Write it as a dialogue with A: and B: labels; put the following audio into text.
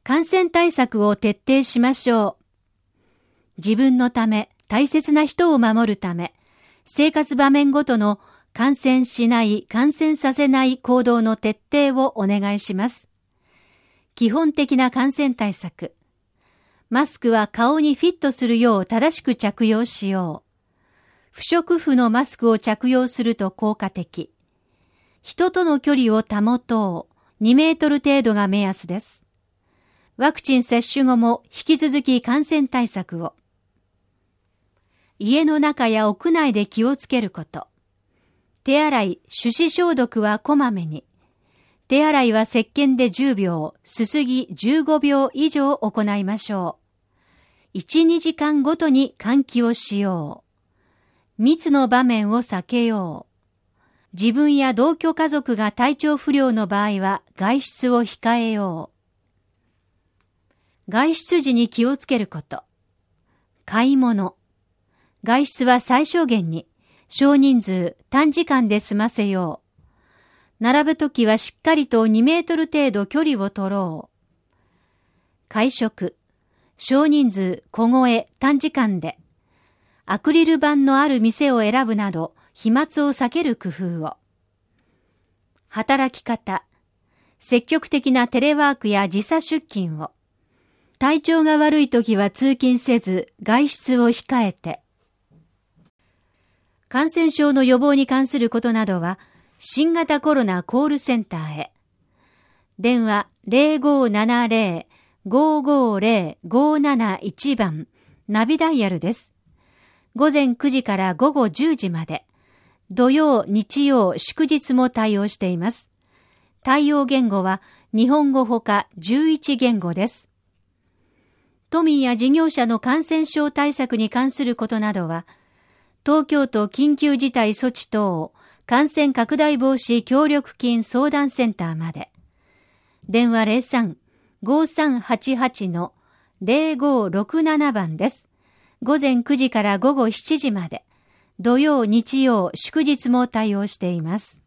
A: 感染対策を徹底しましょう。自分のため、大切な人を守るため、生活場面ごとの感染しない、感染させない行動の徹底をお願いします。基本的な感染対策。マスクは顔にフィットするよう正しく着用しよう。不織布のマスクを着用すると効果的。人との距離を保とう。2メートル程度が目安です。ワクチン接種後も引き続き感染対策を。家の中や屋内で気をつけること。手洗い、手指消毒はこまめに。手洗いは石鹸で10秒、すすぎ15秒以上行いましょう。1、2時間ごとに換気をしよう。密の場面を避けよう。自分や同居家族が体調不良の場合は外出を控えよう。外出時に気をつけること。買い物。外出は最小限に、少人数、短時間で済ませよう。並ぶときはしっかりと2メートル程度距離を取ろう。会食。少人数、小声、短時間で。アクリル板のある店を選ぶなど、飛沫を避ける工夫を。働き方。積極的なテレワークや時差出勤を。体調が悪いときは通勤せず、外出を控えて。感染症の予防に関することなどは、新型コロナコールセンターへ。電話 0570-550-571 番、ナビダイヤルです。午前9時から午後10時まで。土曜、日曜、祝日も対応しています。対応言語は日本語ほか11言語です。都民や事業者の感染症対策に関することなどは、東京都緊急事態措置等感染拡大防止協力金相談センターまで。電話 03-5388-0567 番です。午前9時から午後7時まで。土曜、日曜、祝日も対応しています。